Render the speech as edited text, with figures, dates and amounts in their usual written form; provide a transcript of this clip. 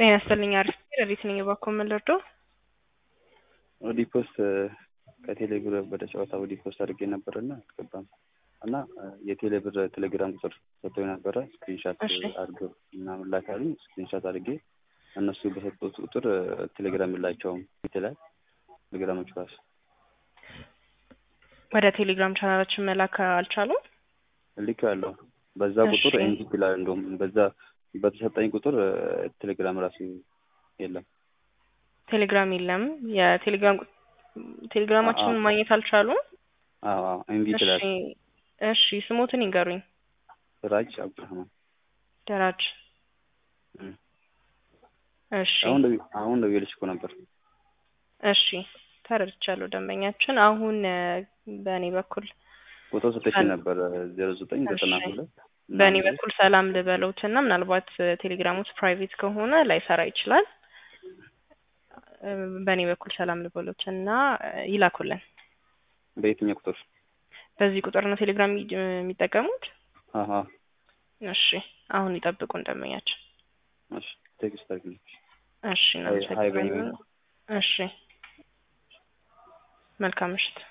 ጤና ይስጥልኝ አሪፍ ረዲት ነኝ ባኮ መልርዶ ዲፖስት ከቴሌብር ወደ ጨዋታ ዲፖስት አድርጌ ነበርና አልገባም እና የቴሌብር ቴሌግራም ቁጥር ሰጥቶኝ ነበር ስክሪንሻት አድርገው እና ላካሪ ስክሪንሻት አድርጌ እነሱ በሰጡት ቁጥር ቴሌግራም ይላቸውም ይተላል ቴሌግራሞች ራስ ወደ ቴሌግራም ቻናላችን መላክ አልቻሉም ልካለሁ በዛ ቁጥር ኤንጂ ይላል እንደውም በዛ በተሰጠኝ ቁጥር ቴሌግራም ራሱ የለም ቴሌግራም የለም የቴሌግራማችንን ማግኘት አልቻሉም አዎ ኤንጂ ይላል እሺ ስሞትን ይንገሩኝ ደራጅ አብዱራህማን ደራጅ እሺ አሁን ነው ይልሽ እኮ ነበር እሺ ተረድቻለሁ ደንበኛችን አሁን በእኔ በኩል ቁጥር ሰጥተሽ ነበር 0992 በእኔ በኩል ሰላም ልበለውትና ምናልባት ቴሌግራሙት ፕራይቬት ከሆነ ላይሰራ ይችላል በእኔ በኩል ሰላም ልበለውትና ይላኩልን በየትኛው ቁጥር በዚህ ቁጥር ነው ቴሌግራም የሚጠቀሙት አሃ እሺ አሁን ይጠብቁ እንደመኛችን እሺ ቴክስት አድርጊ እሺ እሺ መልካም ምሽት